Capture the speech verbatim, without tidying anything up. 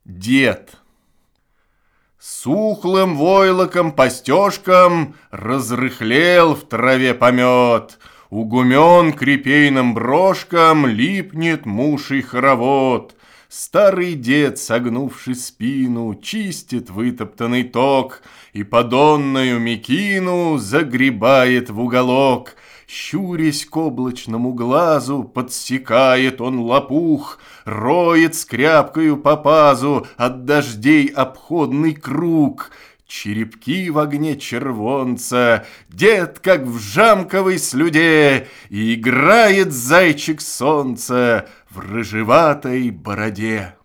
Дед. Сухлым войлоком по стежкам разрыхлел в траве помет, угумен к репейным брошкам липнет муший хоровод. Старый дед, согнувши спину, чистит вытоптанный ток и подонную мекину загребает в уголок. Щурясь к облачному глазу, подсекает он лопух, роет скряпкою по пазу от дождей обходный круг. Черепки в огне червонца, дед, как в жамковой слюде, и играет зайчик солнца в рыжеватой бороде.